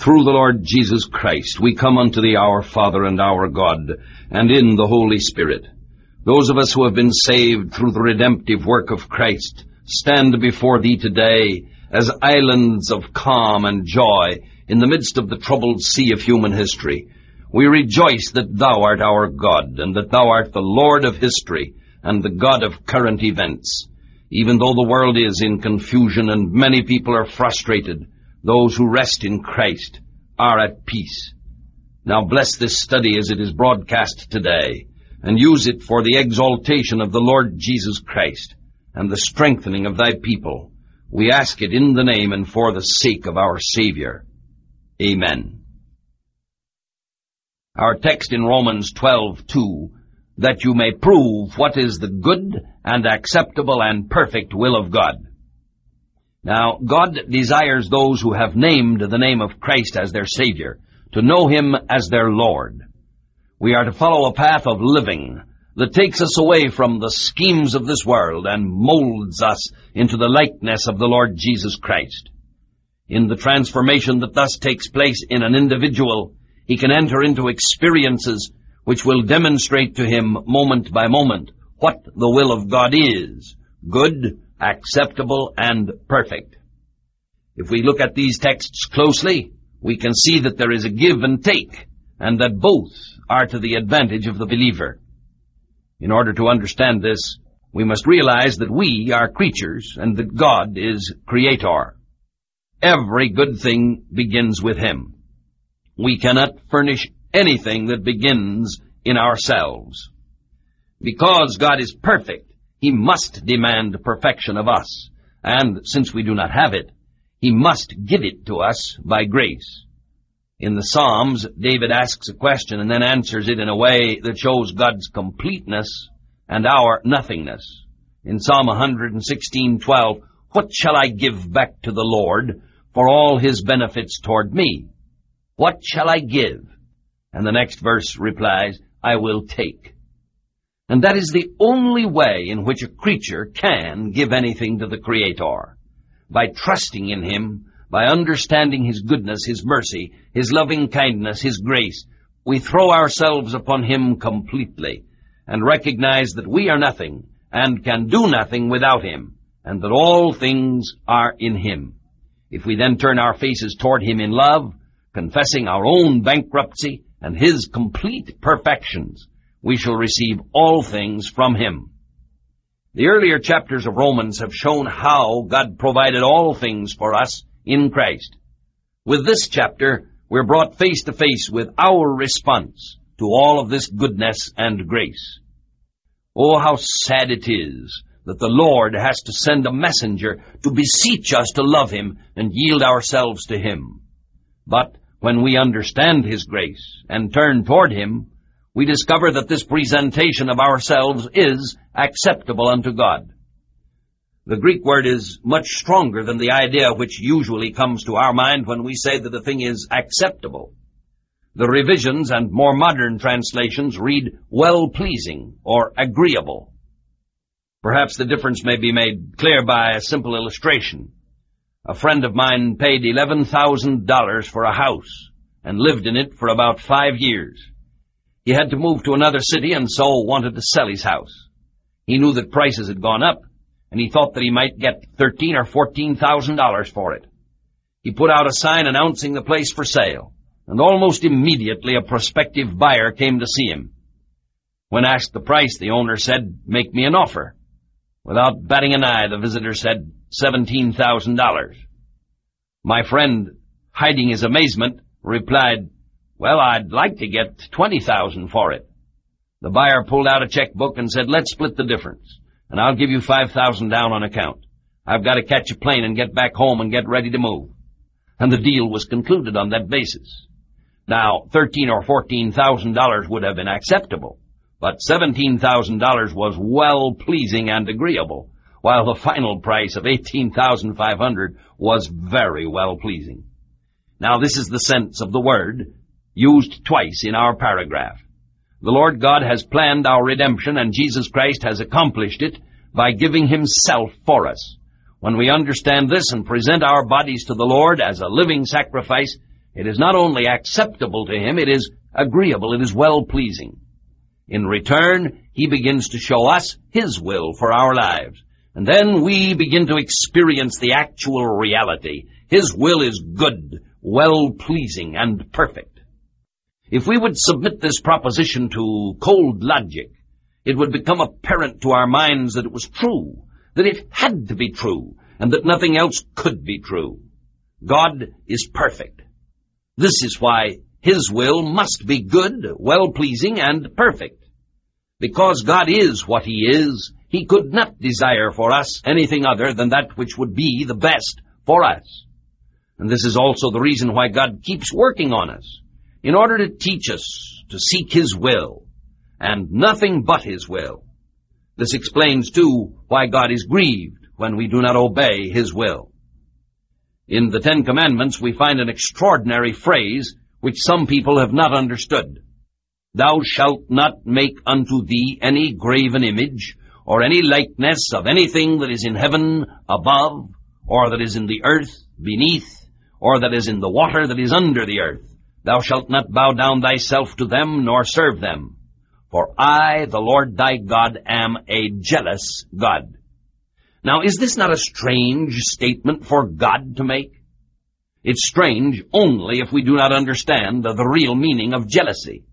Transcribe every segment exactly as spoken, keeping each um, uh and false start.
Through the Lord Jesus Christ, we come unto thee, our Father and our God, and in the Holy Spirit. Those of us who have been saved through the redemptive work of Christ stand before thee today as islands of calm and joy in the midst of the troubled sea of human history. We rejoice that thou art our God, and that thou art the Lord of history and the God of current events. Even though the world is in confusion and many people are frustrated, those who rest in Christ are at peace. Now bless this study as it is broadcast today, and use it for the exaltation of the Lord Jesus Christ and the strengthening of thy people. We ask it in the name and for the sake of our Savior. Amen. Our text in Romans twelve two, that you may prove what is the good and acceptable and perfect will of God. Now, God desires those who have named the name of Christ as their Savior to know Him as their Lord. We are to follow a path of living that takes us away from the schemes of this world and molds us into the likeness of the Lord Jesus Christ. In the transformation that thus takes place in an individual, he can enter into experiences which will demonstrate to him moment by moment what the will of God is, good, acceptable, and perfect. If we look at these texts closely, we can see that there is a give and take, and that both are to the advantage of the believer. In order to understand this, we must realize that we are creatures and that God is creator. Every good thing begins with Him. We cannot furnish anything that begins in ourselves. Because God is perfect, He must demand perfection of us, and since we do not have it, He must give it to us by grace. In the Psalms, David asks a question and then answers it in a way that shows God's completeness and our nothingness. In Psalm one sixteen twelve, what shall I give back to the Lord for all His benefits toward me? What shall I give? And the next verse replies, I will take. And that is the only way in which a creature can give anything to the Creator. By trusting in Him, by understanding His goodness, His mercy, His loving kindness, His grace, we throw ourselves upon Him completely and recognize that we are nothing and can do nothing without Him, and that all things are in Him. If we then turn our faces toward Him in love, confessing our own bankruptcy and His complete perfections, we shall receive all things from Him. The earlier chapters of Romans have shown how God provided all things for us in Christ. With this chapter, we're brought face to face with our response to all of this goodness and grace. Oh, how sad it is that the Lord has to send a messenger to beseech us to love Him and yield ourselves to Him. But when we understand His grace and turn toward Him, we discover that this presentation of ourselves is acceptable unto God. The Greek word is much stronger than the idea which usually comes to our mind when we say that a thing is acceptable. The revisions and more modern translations read well-pleasing or agreeable. Perhaps the difference may be made clear by a simple illustration. A friend of mine paid eleven thousand dollars for a house and lived in it for about five years. He had to move to another city and so wanted to sell his house. He knew that prices had gone up, and he thought that he might get thirteen or fourteen thousand dollars for it. He put out a sign announcing the place for sale, and almost immediately a prospective buyer came to see him. When asked the price, the owner said, "Make me an offer." Without batting an eye, the visitor said, seventeen thousand dollars. My friend, hiding his amazement, replied, "Well, I'd like to get twenty thousand dollars for it." The buyer pulled out a checkbook and said, "Let's split the difference, and I'll give you five thousand dollars down on account. I've got to catch a plane and get back home and get ready to move." And the deal was concluded on that basis. Now, thirteen thousand or fourteen thousand dollars would have been acceptable, but seventeen thousand dollars was well-pleasing and agreeable, while the final price of eighteen thousand five hundred dollars was very well-pleasing. Now, this is the sense of the word used twice in our paragraph. The Lord God has planned our redemption, and Jesus Christ has accomplished it by giving Himself for us. When we understand this and present our bodies to the Lord as a living sacrifice, It is not only acceptable to him, it is agreeable, it is well-pleasing. In return, he begins to show us his will for our lives. And then we begin to experience the actual reality. His will is good, well-pleasing, and perfect. If we would submit this proposition to cold logic, it would become apparent to our minds that it was true, that it had to be true, and that nothing else could be true. God is perfect. This is why his will must be good, well-pleasing, and perfect. Because God is what he is, he could not desire for us anything other than that which would be the best for us. And this is also the reason why God keeps working on us, in order to teach us to seek his will, and nothing but his will. This explains, too, why God is grieved when we do not obey his will. In the Ten Commandments, we find an extraordinary phrase which some people have not understood. Thou shalt not make unto thee any graven image, or any likeness of anything that is in heaven above, or that is in the earth beneath, or that is in the water that is under the earth. Thou shalt not bow down thyself to them, nor serve them. For I, the Lord thy God, am a jealous God. Now, is this not a strange statement for God to make? It's strange only if we do not understand the, the real meaning of jealousy.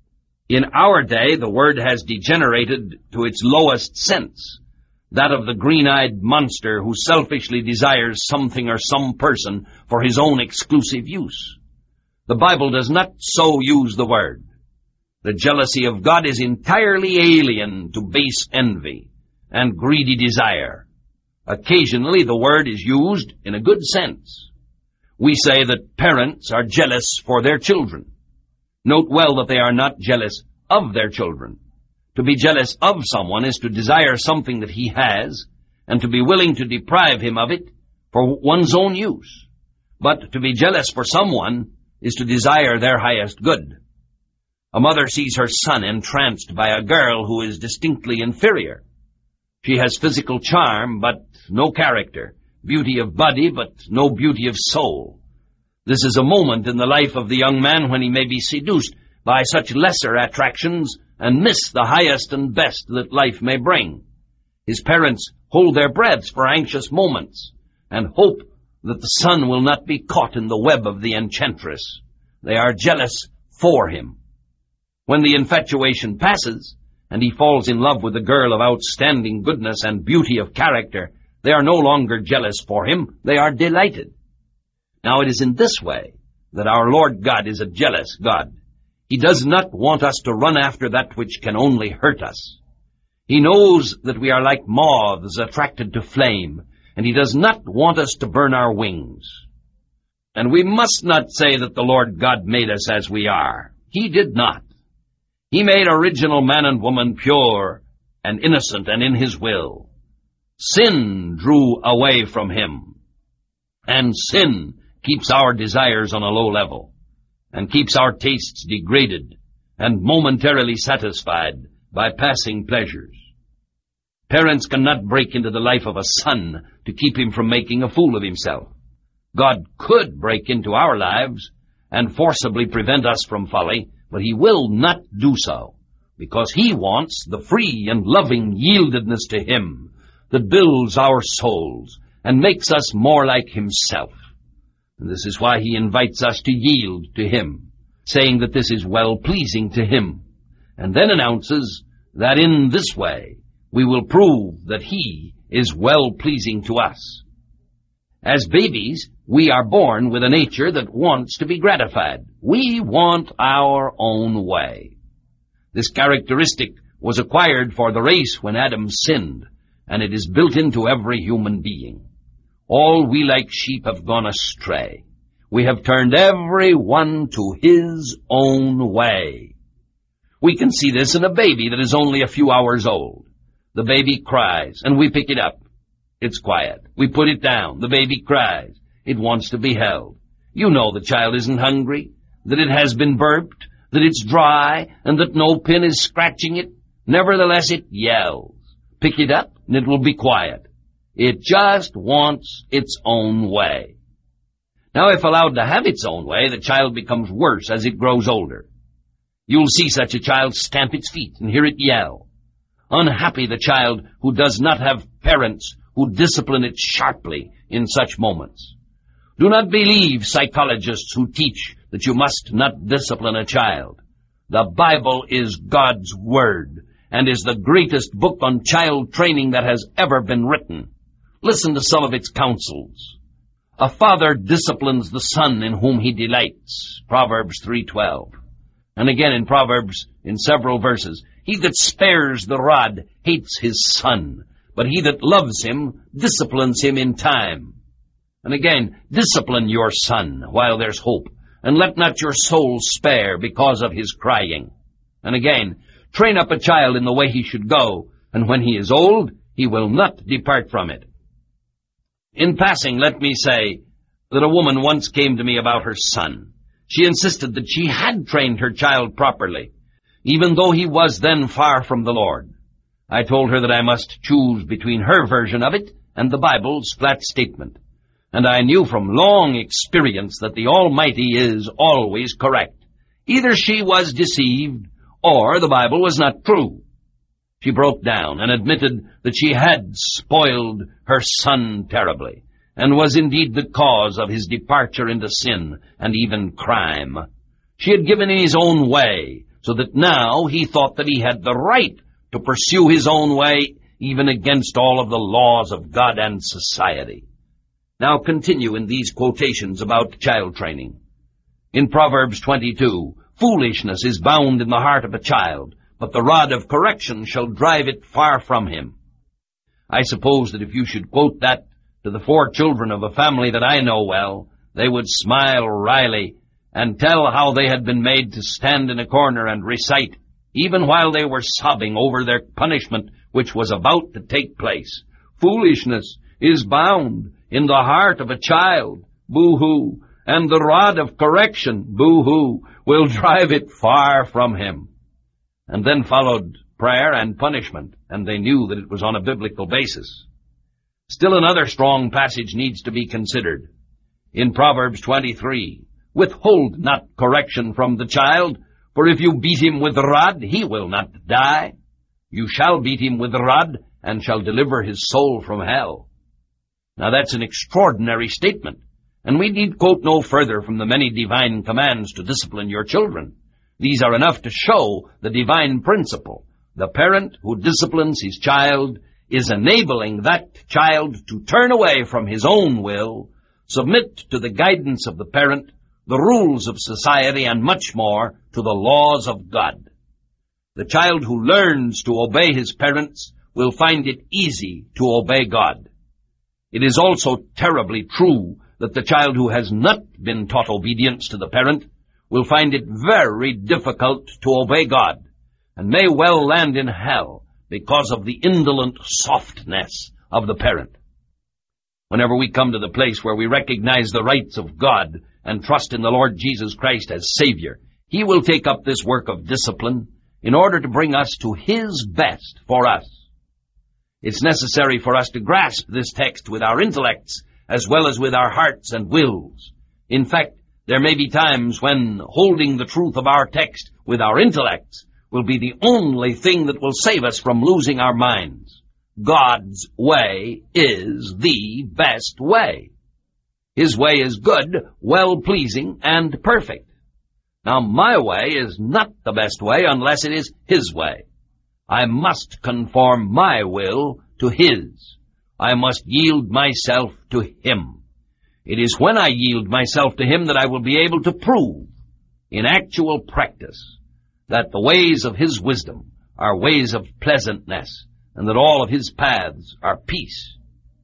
In our day, the word has degenerated to its lowest sense, that of the green-eyed monster who selfishly desires something or some person for his own exclusive use. The Bible does not so use the word. The jealousy of God is entirely alien to base envy and greedy desire. Occasionally, the word is used in a good sense. We say that parents are jealous for their children. Note well that they are not jealous of their children. To be jealous of someone is to desire something that he has, and to be willing to deprive him of it for one's own use. But to be jealous for someone is to desire their highest good. A mother sees her son entranced by a girl who is distinctly inferior. She has physical charm, but no character, beauty of body, but no beauty of soul. This is a moment in the life of the young man when he may be seduced by such lesser attractions and miss the highest and best that life may bring. His parents hold their breaths for anxious moments and hope that the son will not be caught in the web of the enchantress. They are jealous for him. When the infatuation passes, and he falls in love with a girl of outstanding goodness and beauty of character, they are no longer jealous for him, they are delighted. Now it is in this way that our Lord God is a jealous God. He does not want us to run after that which can only hurt us. He knows that we are like moths attracted to flame, and he does not want us to burn our wings. And we must not say that the Lord God made us as we are. He did not. He made original man and woman pure and innocent and in his will. Sin drew away from him, and sin keeps our desires on a low level, and keeps our tastes degraded and momentarily satisfied by passing pleasures. Parents cannot break into the life of a son to keep him from making a fool of himself. God could break into our lives and forcibly prevent us from folly, but he will not do so, because he wants the free and loving yieldedness to him that builds our souls and makes us more like himself. And this is why he invites us to yield to him, saying that this is well-pleasing to him, and then announces that in this way we will prove that he is well-pleasing to us. As babies, we are born with a nature that wants to be gratified. We want our own way. This characteristic was acquired for the race when Adam sinned, and it is built into every human being. All we like sheep have gone astray. We have turned every one to his own way. We can see this in a baby that is only a few hours old. The baby cries, and we pick it up. It's quiet. We put it down. The baby cries. It wants to be held. You know the child isn't hungry, that it has been burped, that it's dry, and that no pin is scratching it. Nevertheless, it yells. Pick it up, and it will be quiet. It just wants its own way. Now, if allowed to have its own way, the child becomes worse as it grows older. You'll see such a child stamp its feet and hear it yell. Unhappy the child who does not have parents who discipline it sharply in such moments. Do not believe psychologists who teach that you must not discipline a child. The Bible is God's Word and is the greatest book on child training that has ever been written. Listen to some of its counsels. A father disciplines the son in whom he delights, Proverbs three twelve. And again in Proverbs, in several verses, he that spares the rod hates his son, but he that loves him disciplines him in time. And again, discipline your son while there's hope, and let not your soul spare because of his crying. And again, train up a child in the way he should go, and when he is old, he will not depart from it. In passing, let me say that a woman once came to me about her son. She insisted that she had trained her child properly, even though he was then far from the Lord. I told her that I must choose between her version of it and the Bible's flat statement. And I knew from long experience that the Almighty is always correct. Either she was deceived, or the Bible was not true. She broke down and admitted that she had spoiled her son terribly, and was indeed the cause of his departure into sin and even crime. She had given in his own way, so that now he thought that he had the right to pursue his own way, even against all of the laws of God and society. Now continue in these quotations about child training. In Proverbs twenty-two, foolishness is bound in the heart of a child, but the rod of correction shall drive it far from him. I suppose that if you should quote that to the four children of a family that I know well, they would smile wryly and tell how they had been made to stand in a corner and recite, even while they were sobbing over their punishment which was about to take place. Foolishness is bound in the heart of a child, boo-hoo, and the rod of correction, boo-hoo, will drive it far from him. And then followed prayer and punishment, and they knew that it was on a biblical basis. Still another strong passage needs to be considered. In Proverbs twenty-three, withhold not correction from the child, for if you beat him with the rod, he will not die. You shall beat him with the rod, and shall deliver his soul from hell. Now that's an extraordinary statement, and we need quote no further from the many divine commands to discipline your children. These are enough to show the divine principle. The parent who disciplines his child is enabling that child to turn away from his own will, submit to the guidance of the parent, the rules of society, and much more to the laws of God. The child who learns to obey his parents will find it easy to obey God. It is also terribly true that the child who has not been taught obedience to the parent will find it very difficult to obey God, and may well land in hell because of the indolent softness of the parent. Whenever we come to the place where we recognize the rights of God and trust in the Lord Jesus Christ as Savior, He will take up this work of discipline in order to bring us to His best for us. It's necessary for us to grasp this text with our intellects as well as with our hearts and wills. In fact, there may be times when holding the truth of our text with our intellects will be the only thing that will save us from losing our minds. God's way is the best way. His way is good, well-pleasing, and perfect. Now, my way is not the best way unless it is His way. I must conform my will to His. I must yield myself to Him. It is when I yield myself to Him that I will be able to prove, in actual practice, that the ways of His wisdom are ways of pleasantness, and that all of His paths are peace.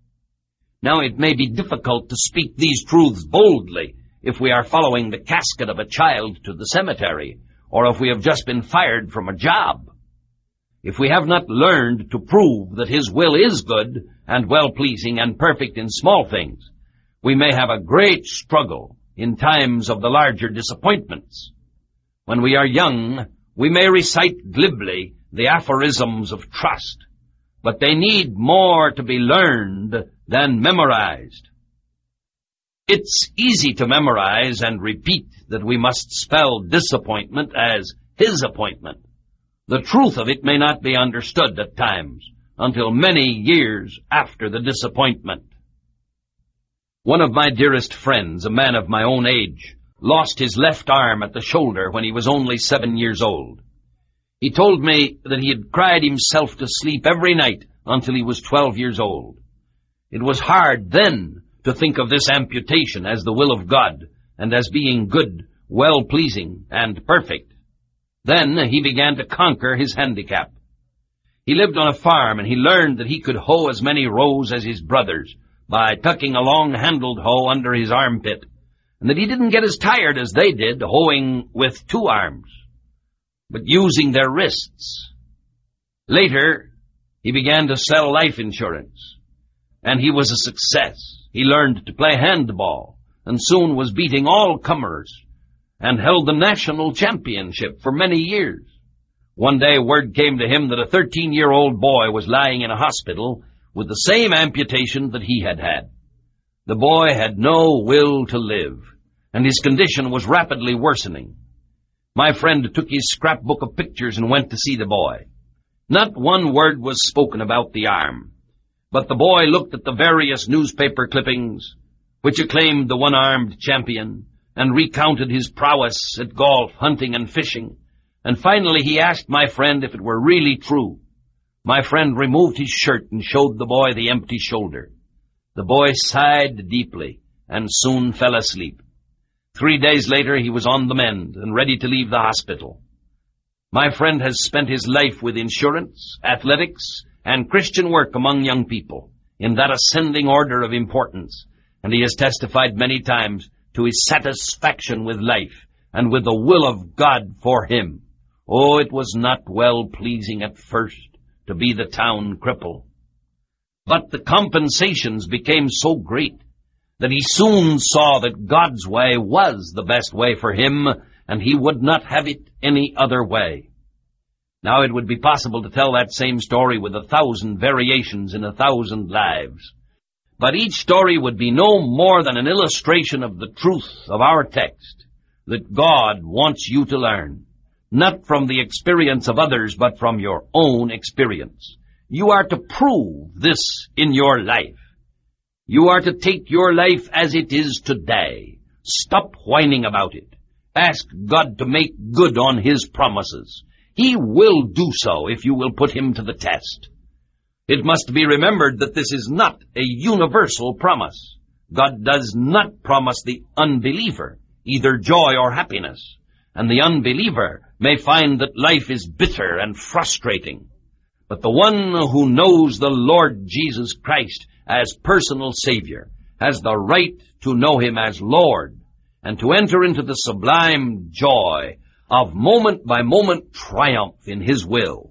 Now, it may be difficult to speak these truths boldly if we are following the casket of a child to the cemetery, or if we have just been fired from a job. If we have not learned to prove that His will is good and well-pleasing and perfect in small things, we may have a great struggle in times of the larger disappointments. When we are young, we may recite glibly the aphorisms of trust, but they need more to be learned than memorized. It's easy to memorize and repeat that we must spell disappointment as his appointment. The truth of it may not be understood at times until many years after the disappointment. One of my dearest friends, a man of my own age, lost his left arm at the shoulder when he was only seven years old. He told me that he had cried himself to sleep every night until he was twelve years old. It was hard then to think of this amputation as the will of God and as being good, well-pleasing, and perfect. Then he began to conquer his handicap. He lived on a farm, and he learned that he could hoe as many rows as his brothers by tucking a long-handled hoe under his armpit, and that he didn't get as tired as they did hoeing with two arms, but using their wrists. Later, he began to sell life insurance, and he was a success. He learned to play handball, and soon was beating all comers, and held the national championship for many years. One day word came to him that a thirteen-year-old boy was lying in a hospital with the same amputation that he had had. The boy had no will to live, and his condition was rapidly worsening. My friend took his scrapbook of pictures and went to see the boy. Not one word was spoken about the arm, but the boy looked at the various newspaper clippings, which acclaimed the one-armed champion, and recounted his prowess at golf, hunting, and fishing. And finally he asked my friend if it were really true. My friend removed his shirt and showed the boy the empty shoulder. The boy sighed deeply and soon fell asleep. Three days later he was on the mend and ready to leave the hospital. My friend has spent his life with insurance, athletics, and Christian work among young people, in that ascending order of importance, and he has testified many times to his satisfaction with life and with the will of God for him. Oh, it was not well-pleasing at first to be the town cripple, but the compensations became so great that he soon saw that God's way was the best way for him, and he would not have it any other way. Now it would be possible to tell that same story with a thousand variations in a thousand lives, but each story would be no more than an illustration of the truth of our text, that God wants you to learn, not from the experience of others, but from your own experience. You are to prove this in your life. You are to take your life as it is today. Stop whining about it. Ask God to make good on His promises. He will do so if you will put Him to the test. It must be remembered that this is not a universal promise. God does not promise the unbeliever either joy or happiness, and the unbeliever may find that life is bitter and frustrating. But the one who knows the Lord Jesus Christ as personal Savior has the right to know Him as Lord and to enter into the sublime joy of moment-by-moment triumph in His will.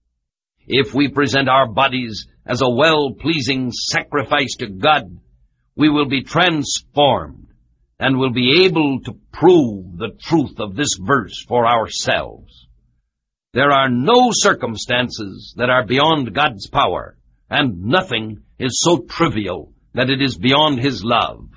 If we present our bodies as a well-pleasing sacrifice to God, we will be transformed and will be able to prove the truth of this verse for ourselves. There are no circumstances that are beyond God's power, and nothing is so trivial that it is beyond His love.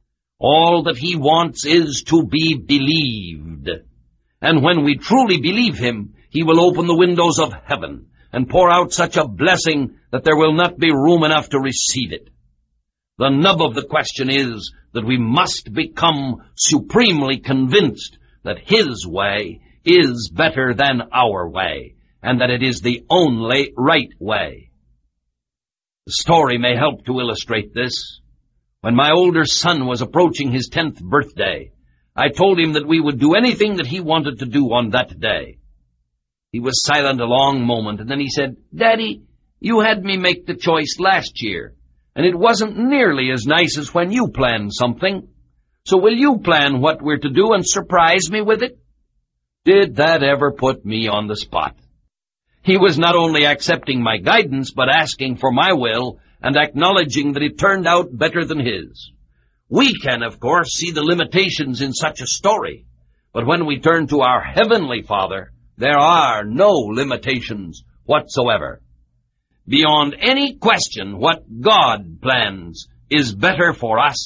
All that He wants is to be believed. And when we truly believe Him, He will open the windows of heaven and pour out such a blessing that there will not be room enough to receive it. The nub of the question is that we must become supremely convinced that His way is better than our way, and that it is the only right way. The story may help to illustrate this. When my older son was approaching his tenth birthday, I told him that we would do anything that he wanted to do on that day. He was silent a long moment, and then he said, "Daddy, you had me make the choice last year, and it wasn't nearly as nice as when you planned something. So will you plan what we're to do and surprise me with it?" Did that ever put me on the spot? He was not only accepting my guidance, but asking for my will and acknowledging that it turned out better than his. We can, of course, see the limitations in such a story, but when we turn to our Heavenly Father, there are no limitations whatsoever. Beyond any question, what God plans is better for us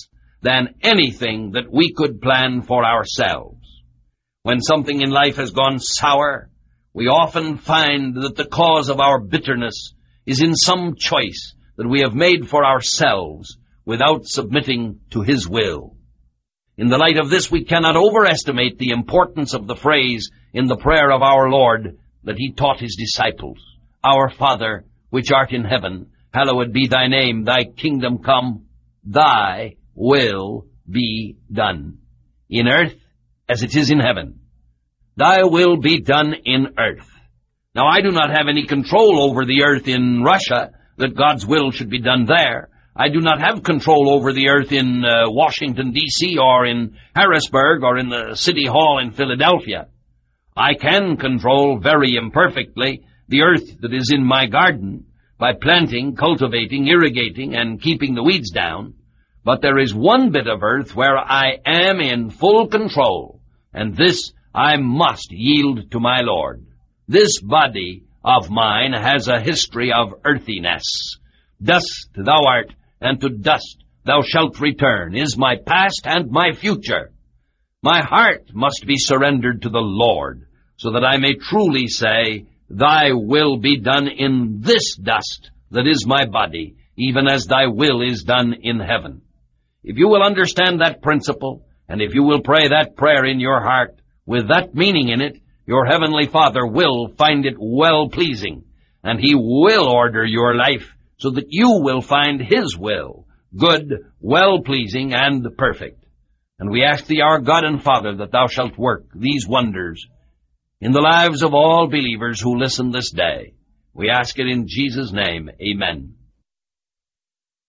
than anything that we could plan for ourselves. When something in life has gone sour, we often find that the cause of our bitterness is in some choice that we have made for ourselves without submitting to His will. In the light of this, we cannot overestimate the importance of the phrase in the prayer of our Lord that He taught His disciples. Our Father, which art in heaven, hallowed be thy name, thy kingdom come, thy will be done, in earth as it is in heaven. Thy will be done in earth. Now, I do not have any control over the earth in Russia, that God's will should be done there. I do not have control over the earth in uh, Washington, D C, or in Harrisburg, or in the City Hall in Philadelphia. I can control, very imperfectly, the earth that is in my garden by planting, cultivating, irrigating, and keeping the weeds down. But there is one bit of earth where I am in full control, and this I must yield to my Lord. This body of mine has a history of earthiness. Dust thou art, and to dust thou shalt return, is my past and my future. My heart must be surrendered to the Lord, so that I may truly say, Thy will be done in this dust that is my body, even as thy will is done in heaven. If you will understand that principle, and if you will pray that prayer in your heart, with that meaning in it, your heavenly Father will find it well-pleasing, and He will order your life so that you will find His will, good, well-pleasing, and perfect. And we ask Thee, our God and Father, that Thou shalt work these wonders in the lives of all believers who listen this day. We ask it in Jesus' name. Amen.